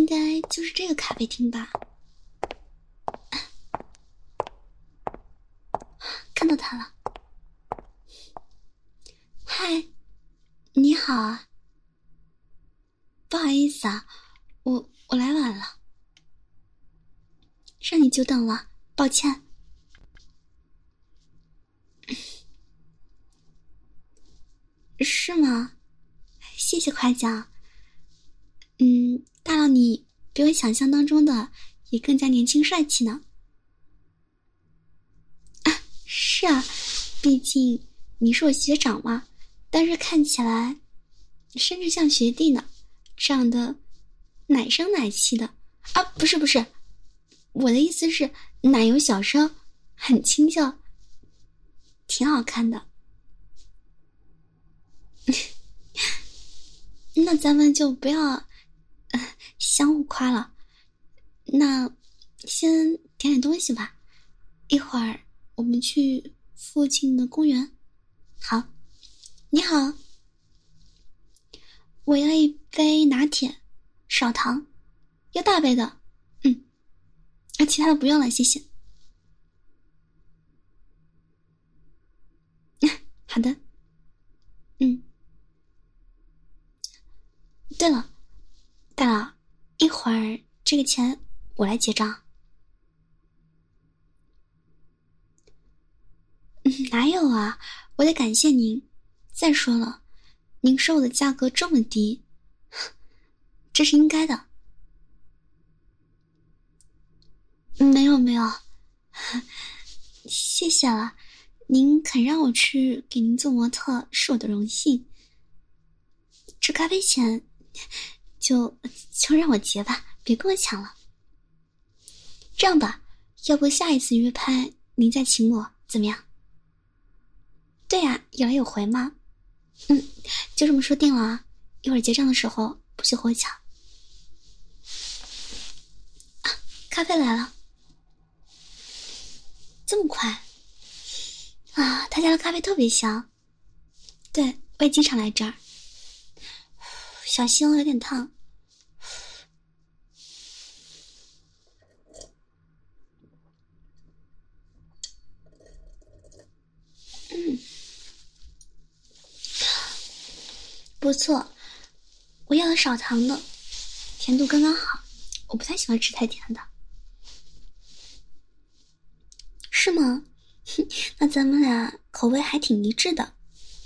该就是这个咖啡厅吧。看到他了。嗨，你好啊。不好意思啊，我来晚了，让你久等了，抱歉。是吗？谢谢夸奖。大佬你比我想象当中的也更加年轻帅气呢。是啊，毕竟你是我学长嘛，但是看起来甚至像学弟呢，长得奶声奶气的啊，不是，我的意思是奶油小生，很清秀，挺好看的。那咱们就不要相互夸了，那先点点东西吧，一会儿我们去附近的公园。好，你好，我要一杯拿铁，少糖，要大杯的。其他的不用了，谢谢。好的。对了，大佬，一会儿这个钱我来结账。哪有啊，我得感谢您。再说了，您收我的价格这么低，这是应该的。没有，谢谢了。您肯让我去给您做模特是我的荣幸。这咖啡钱就让我结吧，别跟我抢了。这样吧，要不下一次约拍您再请我，怎么样？对呀，有来有回嘛。就这么说定了啊！一会儿结账的时候不许和我抢。咖啡来了，这么快啊！他家的咖啡特别香。对，我也经常来这儿。小心哦，有点烫。不错，我要了少糖的，甜度刚刚好，我不太喜欢吃太甜的。是吗？那咱们俩口味还挺一致的。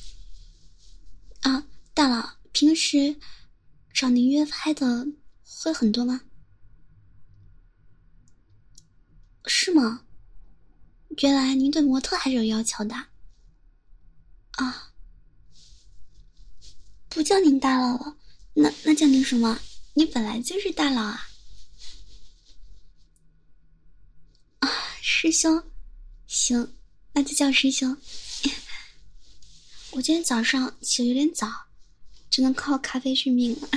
啊，大佬，平时找您约拍的会很多吗？是吗？原来您对模特还是有要求的。啊，不叫您大佬了，那叫您什么？你本来就是大佬啊！啊，师兄，行，那就叫师兄。我今天早上起得有点早，只能靠咖啡续命了。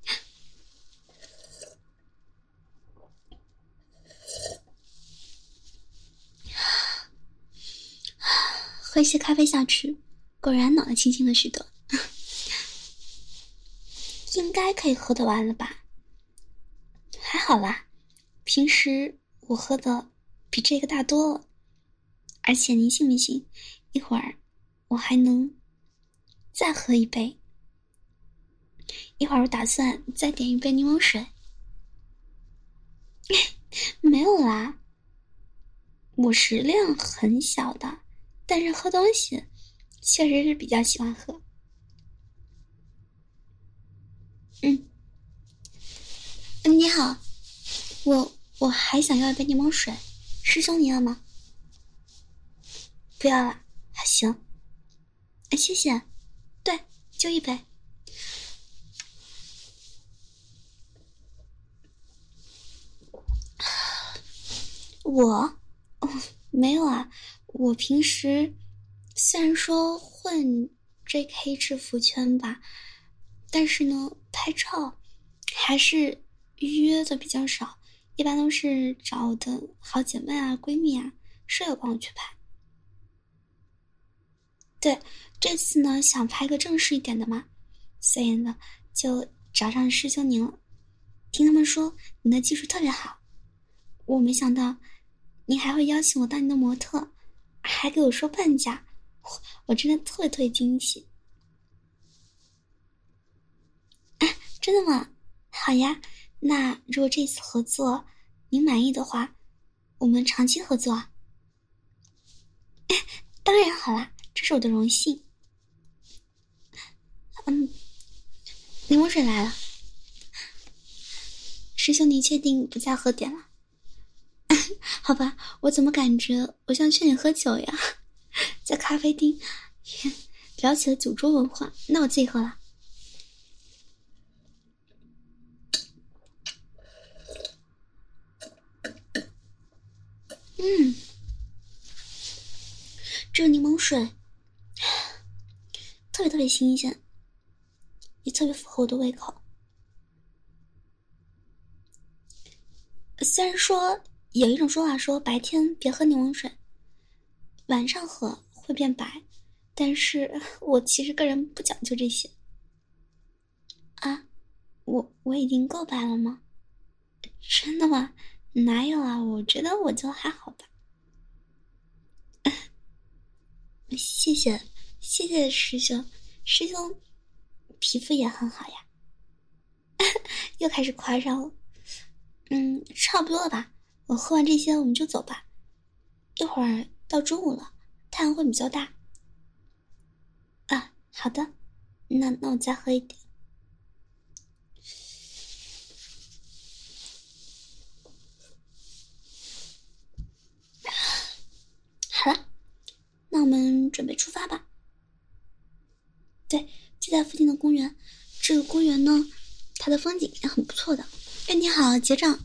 喝一些咖啡下去，果然脑袋清醒了许多。应该可以喝得完了吧？还好啦，平时我喝的比这个大多了。而且您信不信，一会儿我还能再喝一杯。一会儿我打算再点一杯柠檬水。没有啦，我食量很小的，但是喝东西确实是比较喜欢喝。你好，我还想要一杯柠檬水，师兄你要吗？不要了，还行。谢谢。对，就一杯。我没有啊，我平时虽然说混 JK 制服圈吧，但是呢，拍照还是约的比较少，一般都是找我的好姐妹啊、闺蜜啊、舍友帮我去拍。对，这次呢想拍个正式一点的嘛，所以呢就找上师兄您了。 听他们说你的技术特别好，我没想到你还会邀请我当你的模特，还给我说半价，我真的特别惊喜。真的吗？好呀，那如果这次合作您满意的话，我们长期合作啊。当然好啦，这是我的荣幸。柠檬水来了。师兄，你确定不再喝点了？好吧，我怎么感觉我像劝你喝酒呀？在咖啡厅聊起了酒桌文化，那我自己喝了。这个柠檬水特别新鲜，也特别符合我的胃口。虽然说有一种说法说白天别喝柠檬水，晚上喝会变白，但是我其实个人不讲究这些。啊，我已经够白了吗？真的吗？哪有啊，我觉得我就还好吧。谢谢师兄，师兄皮肤也很好呀。又开始夸上了。差不多了吧，我喝完这些我们就走吧，一会儿到中午了，太阳会比较大。啊，好的，那我再喝一点。好了，那我们准备出发吧。对，就在附近的公园。这个公园呢，它的风景也很不错的。哎，你好，结账。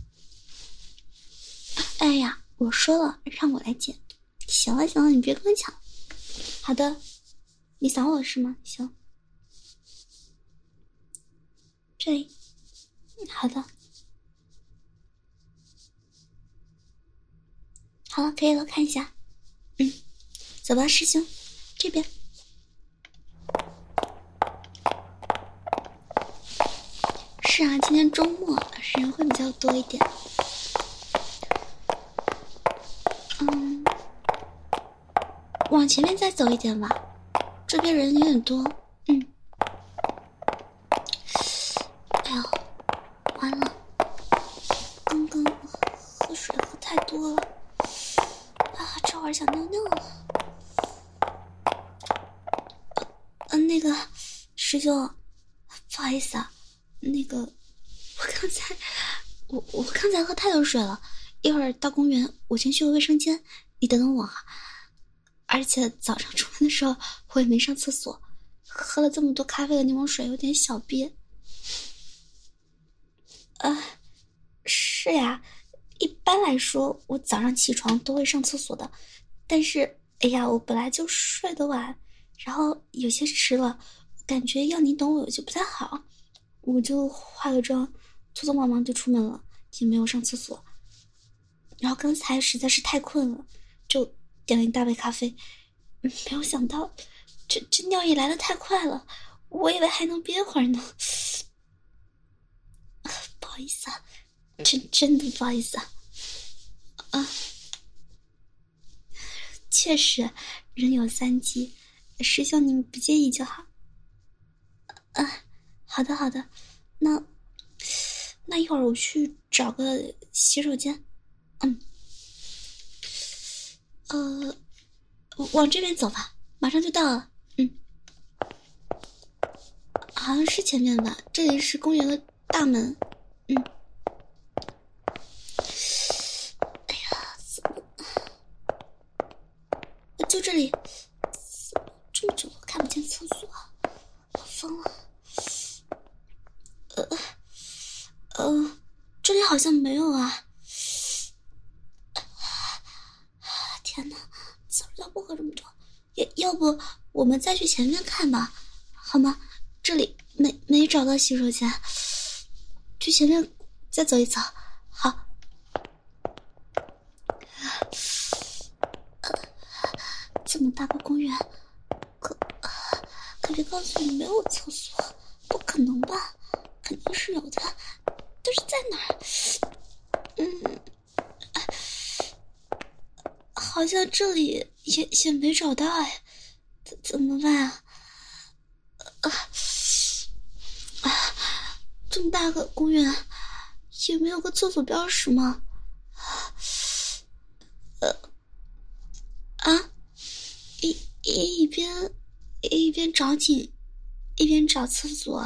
哎呀，我说了让我来结。行了，你别跟我抢。好的，你扫我是吗？行。这里，好的。好了，可以了，看一下。走吧，师兄，这边。是啊，今天周末人会比较多一点。往前面再走一点吧，这边人有点多。哎呦，完了，刚刚喝水喝太多了啊，这会儿想尿尿了。那个师兄，不好意思啊，那个我刚才喝太多水了，一会儿到公园我先去个卫生间，你等等我啊。而且早上出门的时候我也没上厕所，喝了这么多咖啡和柠檬水，有点小憋。是呀，一般来说我早上起床都会上厕所的，但是哎呀，我本来就睡得晚，然后有些迟了，感觉要你等我有些不太好，我就化个妆，匆匆忙忙就出门了，也没有上厕所。然后刚才实在是太困了，就点了一大杯咖啡，没有想到这尿意来得太快了，我以为还能憋会儿呢。不好意思啊，真的不好意思啊。确实人有三急，师兄您不介意就好。好的，那一会儿我去找个洗手间。往这边走吧，马上就到了。好像是前面吧，这里是公园的大门。哎呀，就这里，这么久都看不见厕所，我疯了。这里好像没有啊。天哪，早知道不喝这么多，要不我们再去前面看吧，好吗？这里没找到洗手间，去前面再走一走。好。这么大个公园，可别告诉你没有厕所，不可能吧？肯定是有的。 都是在哪儿？好像这里也没找到哎，怎么办啊？这么大个公园，也没有个厕所标识吗？一边找景，一边找厕所。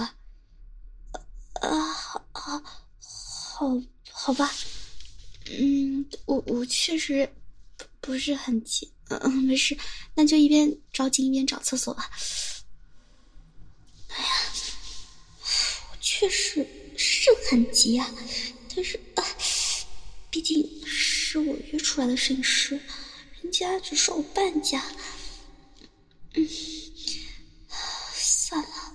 好吧。我确实不是很急。没事，那就一边找景一边找厕所吧。我确实是很急啊，但是毕竟是我约出来的摄影师，人家只收我半价。算了，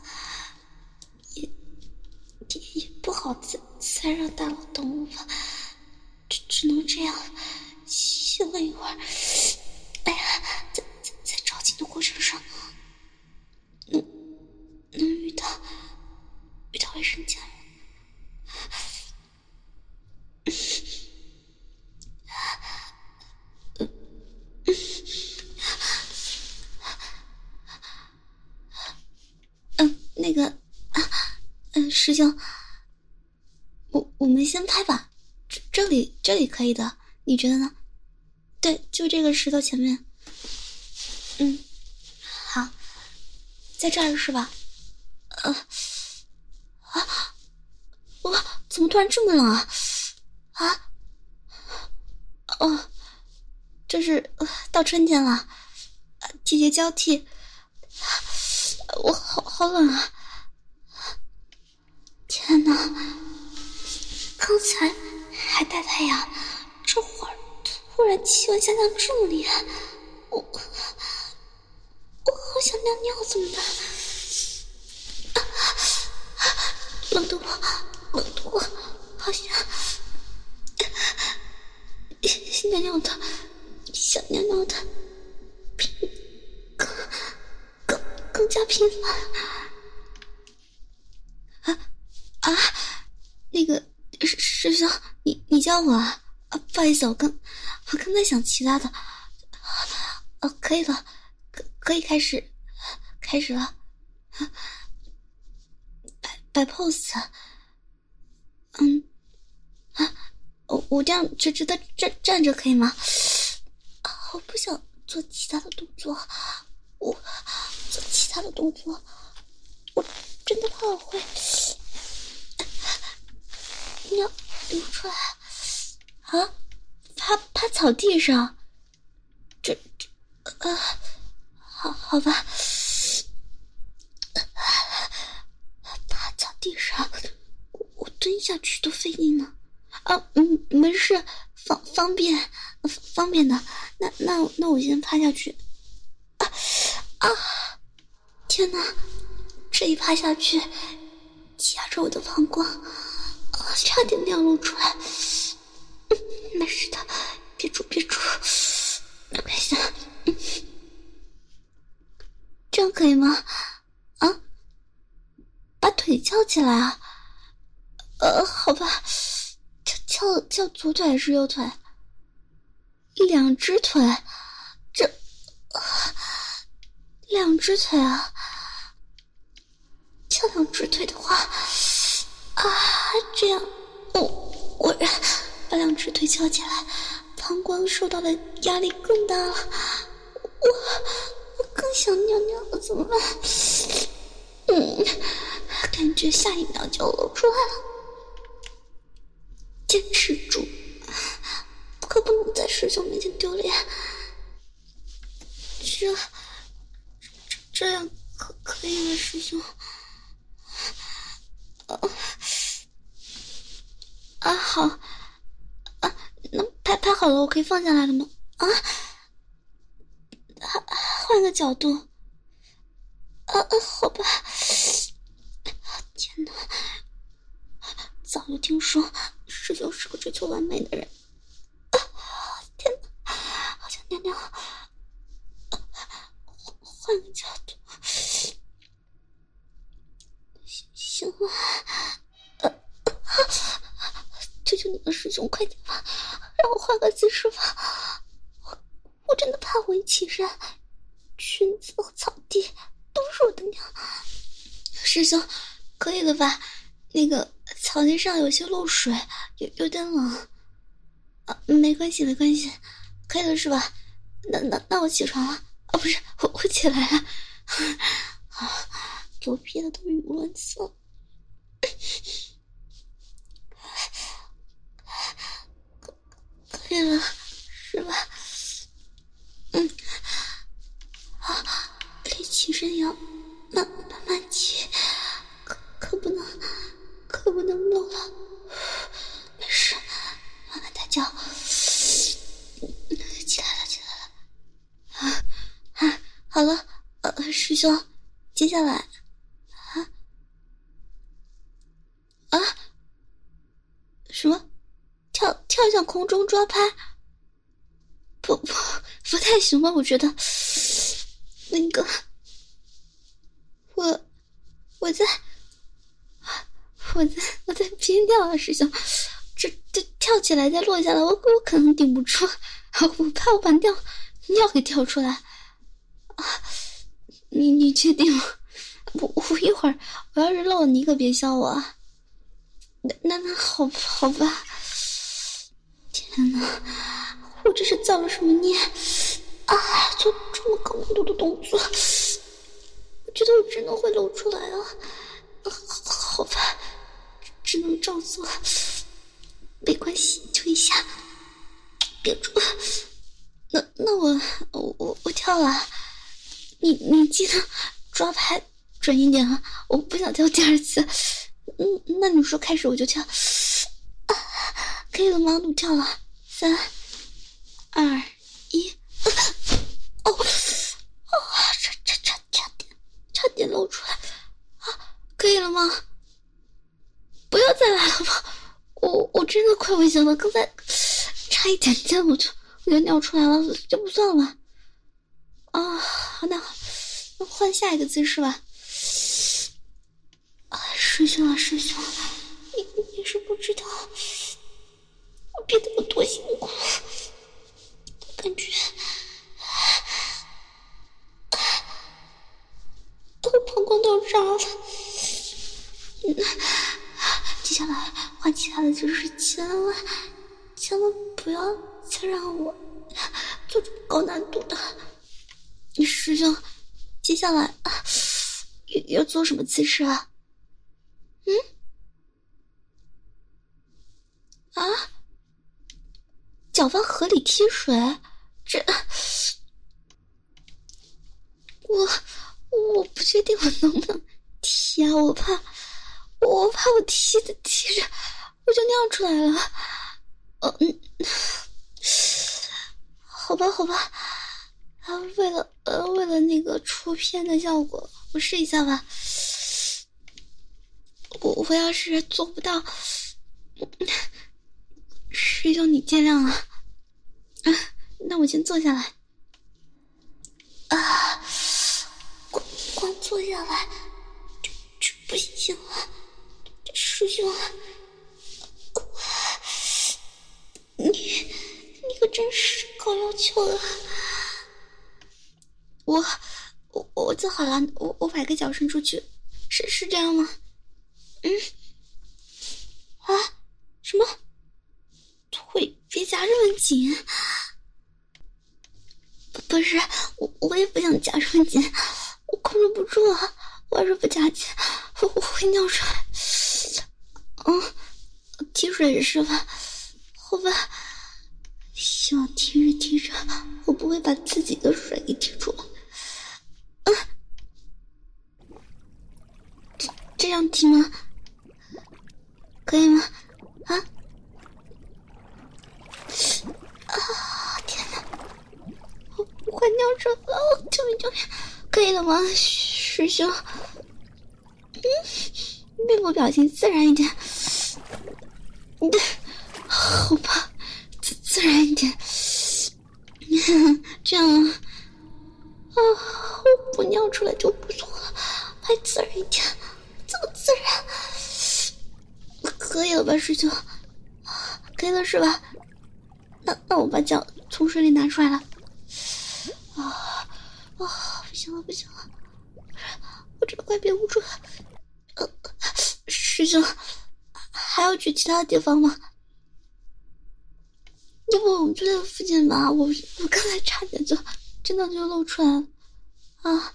也不好再让大佬等我吧，只能这样歇了一会儿。哎呀，在找景的过程上，能遇到卫生间。那个师兄，我们先拍吧，这里可以的，你觉得呢？对，就这个石头前面。好，在这儿是吧？哇，怎么突然这么冷啊？这是到春天了，季节交替，我好冷啊！天哪，刚才还带太阳，这会儿突然气温下降这么厉害，我好想尿尿，怎么办？冷得我好想尿尿的，想尿尿的更加频繁。那个师兄，你叫我啊？不好意思，我刚才想其他的。可以了，可以开始了。摆 pose。我这样直的站着可以吗？我不想做其他的动作，我真的怕我会尿流出来啊！趴草地上，好吧，趴草地上，我蹲下去都费劲呢。没事，方便的。那我先趴下去。天哪，这一趴下去，夹着我的膀胱，差点尿露出来。没事的，憋住，没关系。这样可以吗？把腿翘起来啊。好吧，翘左腿还是右腿？两只腿，两只腿啊！翘两只腿的话，这样，我把两只腿翘起来，膀胱受到的压力更大了，我更想尿尿了，怎么办？感觉下一秒就露出来了，坚持住，可不能在师兄面前丢脸。这样可以吗，师兄？好。那拍好了，我可以放下来了吗？换个角度。好吧。天哪，早就听说师兄是个追求完美的人。天哪，好想尿尿。换个角度。行了。 兄快点吧，让我换个姿势吧。我真的怕我一起身，裙子和草地都是我的娘。师兄，可以了吧？那个草地上有些漏水，有点冷。没关系，没关系，可以了是吧？那我起床了。不是，我起来了。给我憋的都语无伦次了。可以了，是吧？离起身要慢慢起，可不能漏了。没事，慢慢大叫。起来了。好了，师兄，接下来，什么？跳向空中抓拍？不太行吧？我觉得，那个，我在边跳啊，师兄，这跳起来再落下来，我可能顶不住，我怕我把尿给跳出来。你确定吗？我一会儿我要是漏了，你可别笑我啊。那好吧。天哪，我这是造了什么孽啊？做这么高难度的动作，我觉得我真的会露出来啊。好吧，只能照做，没关系，就一下，憋住。那我跳了，你记得抓拍准一点啊，我不想跳第二次。那你说开始我就跳，可以了吗？我跳了，3、2、1，差点露出来啊！可以了吗？不要再来了吧！我真的快危险了，刚才差一点点我就尿出来了，这不算了吧？那换下一个姿势吧。师兄，你是不知道我憋得有多辛苦，感觉我膀胱都要炸了。接下来换其他的姿势，千万不要再让我做这么高难度的。师兄，接下来要做什么姿势啊？脚往河里踢水，这我不确定我能不能踢啊，我怕我踢着我就尿出来了。好吧，为了那个出片的效果，我试一下吧。我要是做不到，师兄你见谅了。那我先坐下来。光坐下来这不行了，师兄，你可真是高要求了。我坐好了，我把个脚伸出去，是这样吗？什么？腿别夹这么紧。不是，我也不想夹这么紧，我控制不住啊！我要是不夹紧，我会尿出来。踢水是吧？好吧，希望踢着，我不会把自己的水给踢出来。这样踢吗？可以吗？天哪！我快尿出来了！救命！可以了吗，师兄？面部表情自然一点。好吧，自然一点。这样我不尿出来就不错了，还自然一点，这么自然，可以了吧，师兄？ 可以了是吧？那我把脚从水里拿出来了。不行了不行了，我真的快憋不住了。师兄，还要去其他地方吗？要不我们就在附近吧？我刚才差点就真的就露出来了啊！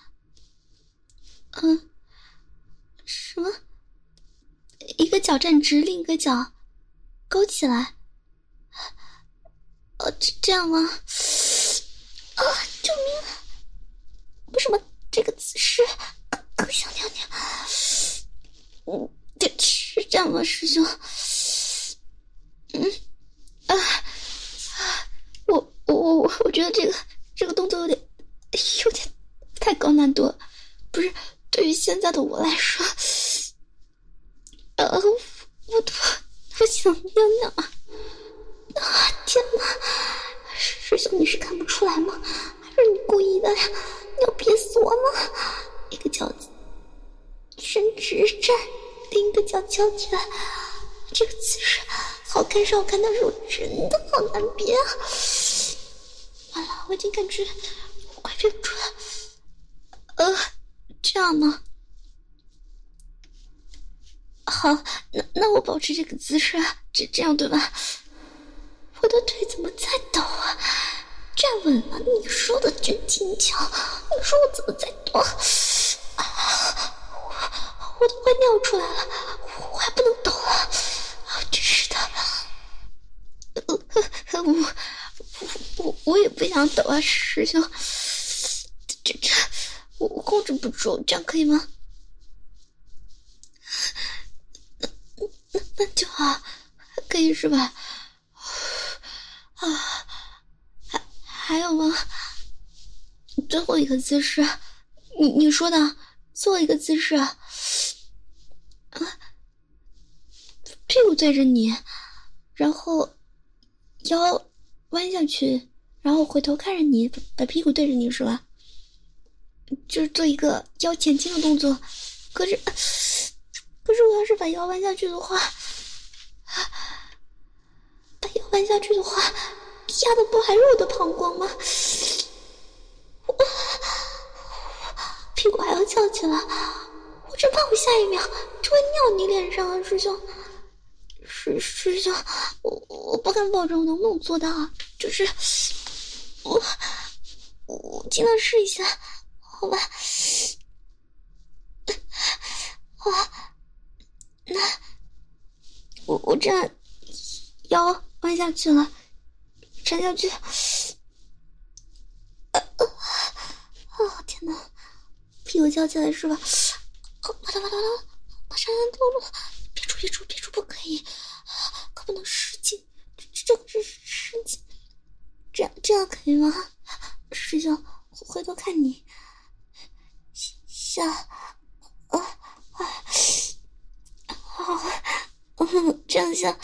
什么？一个脚站直，另一个脚勾起来。这样吗？啊！救命！为什么这个姿势更想尿尿？这是这样吗，师兄？我觉得这个动作有点太高难度了，不是对于现在的我来说，我想尿尿啊！天哪，师兄你是看不出来吗？还是你故意的呀？你要憋死我吗？一个脚伸直站，另一个脚翘起来，这个姿势好看是好看，但是我真的好难憋啊！完了，我已经感觉我快憋不住了。这样吗？好，那我保持这个姿势啊，这样对吧？我的腿怎么在抖啊？站稳了，你说的真轻巧。你说我怎么在抖？我都快尿出来了，我还不能抖了。真是的。我也不想抖啊，师兄。这我控制不住，这样可以吗？那就好，可以是吧？还有吗？最后一个姿势，你说的最后一个姿势，屁股对着你，然后腰弯下去，然后回头看着你，把屁股对着你是吧？就是做一个腰前倾的动作。可是我要是把腰弯下去的话，压的不还是我的膀胱吗？屁股还要翘起来，我真怕我下一秒就会尿你脸上啊，师兄。师兄，我不敢保证我能不能做到啊，就是我尽量试一下，好吧？那我这样腰弯下去了，沉下去。天哪，屁股翘起来是吧？完了，马上要露了，别出，不可以，可不能使劲，这个是使劲，这样可以吗？师兄，回头看你，下，这样下，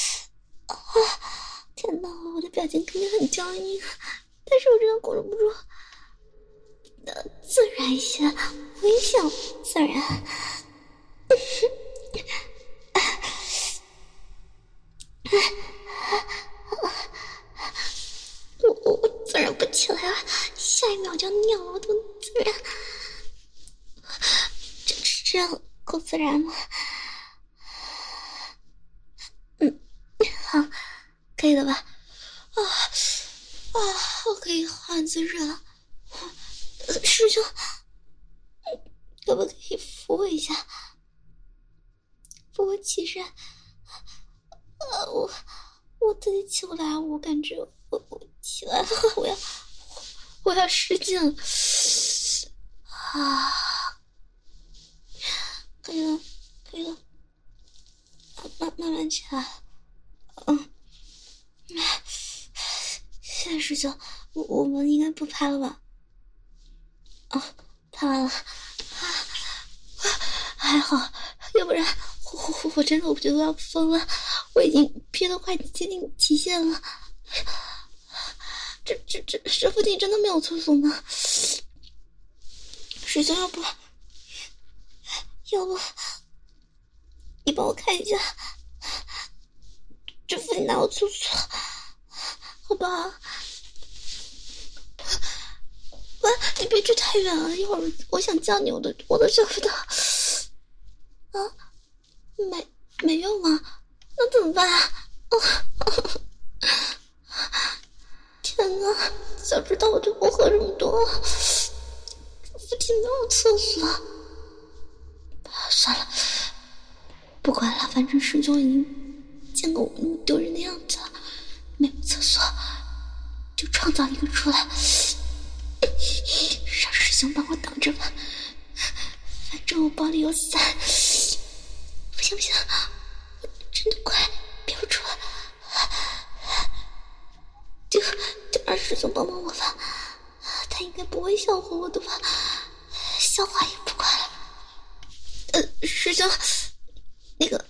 天哪，我的表情肯定很僵硬，但是我真的控制不住。自然一些，我也想自然。我自然不起来了，下一秒就要尿了，我都自然。这样够自然吗？好，可以了吧？我可以换姿势了。师兄，可不可以扶我一下？扶我起身。我自己起不来，我感觉我起来了，我要使劲啊！可以了，慢慢起来。现在师兄，我们应该不拍了吧？拍完了。还好，要不然我真的我觉得我要疯了，我已经憋得快接近极限了。这附近真的没有厕所吗？师兄，要不你帮我看一下， 这附近哪有厕所？好吧。喂，你别去太远了，一会儿我想叫你，我都叫不到。啊，没用啊，那怎么办啊？天哪，早知道我就不喝这么多了。附近没有厕所，算了，不管了，反正师兄已经见过我那么丢人的样子了，没有厕所就创造一个出来，让师兄帮我挡着吧。反正我包里有伞。不行，我真的快憋不住了，就让师兄帮我吧，他应该不会笑话我的吧？笑话也不管了。师兄，那个，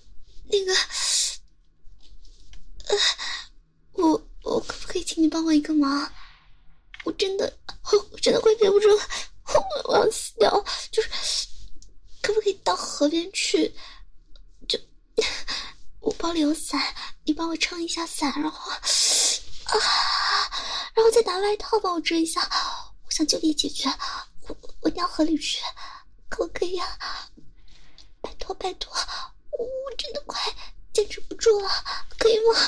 我可不可以请你帮我一个忙？我真的快憋不住了，我要死掉！就是可不可以到河边去？就我包里有伞，你帮我撑一下伞，然后再拿外套帮我遮一下。我想就地解决，我掉河里去，可不可以啊？拜托，我真的快坚持不住了，可以吗？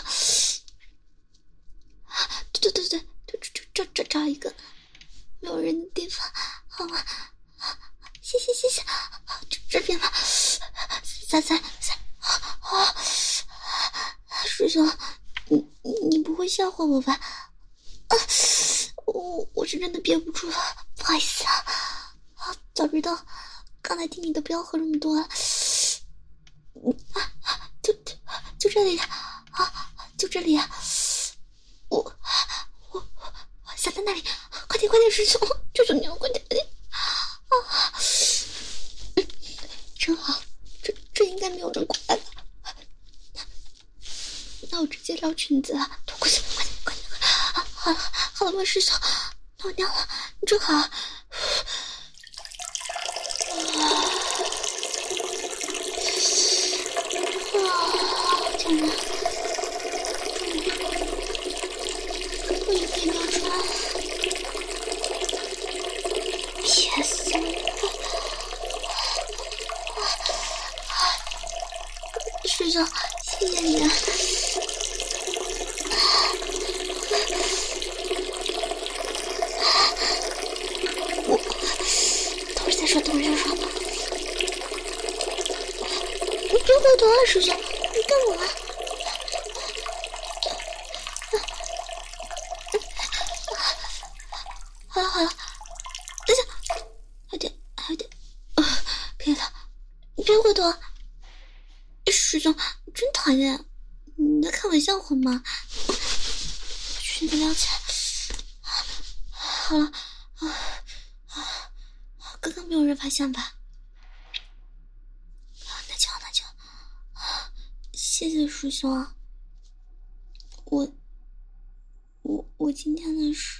对，就找一个没有人的地方，好吗？谢谢，就这边吧。伞，师兄，你不会笑话我吧？我是真的憋不住了，不好意思啊。早知道刚才听你的不要喝这么多了。就这里啊，就这里啊。我伞在那里，快点，师兄，求求你了，快点啊！真好，这应该没有人过来了。那我直接撩裙子啊，脱过去，快点！好了吗，师兄？那我尿了，你真好。天哪！我也可以尿出来了。憋死我！师兄，谢谢你啊！我等会儿再说。你别回头啊，师兄，你干嘛啊？好了，等下，还有点，可以了，你别回头。师兄，你真讨厌，你在开玩笑话吗？裙子撩起来，好了，刚刚没有人发现吧？那就，谢谢师兄啊。我今天的事，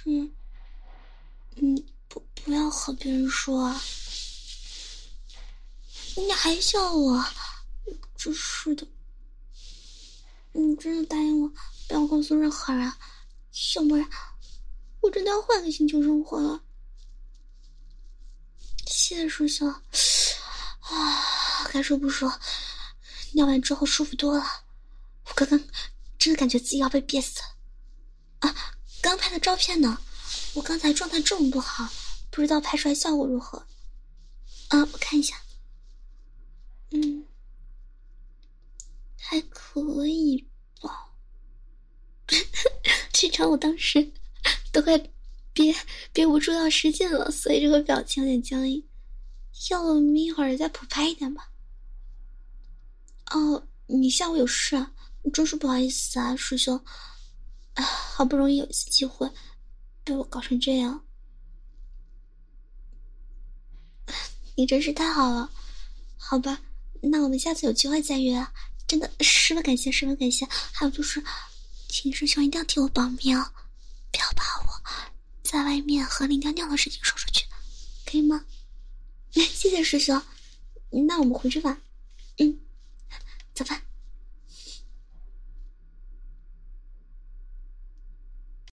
不要和别人说啊。你还笑我，真是的。你真的答应我不要告诉任何人，要不然我真的要换个星球生活了。谢谢叔叔该说不说，尿完之后舒服多了。我刚刚真的感觉自己要被憋死了刚拍的照片呢？我刚才状态这么不好，不知道拍出来效果如何。我看一下。还可以吧。这场我当时都快憋不住要失禁了，所以这个表情有点僵硬。要我们一会儿再补拍一点吧。你下午有事啊？真是不好意思啊，师兄。好不容易有一次机会，被我搞成这样。你真是太好了。好吧，那我们下次有机会再约啊。真的十分感谢。还有就是，请师兄一定要替我保密哦，不要把我在外面和林尿尿的事情说出去，可以吗？谢谢师兄。那我们回去吧。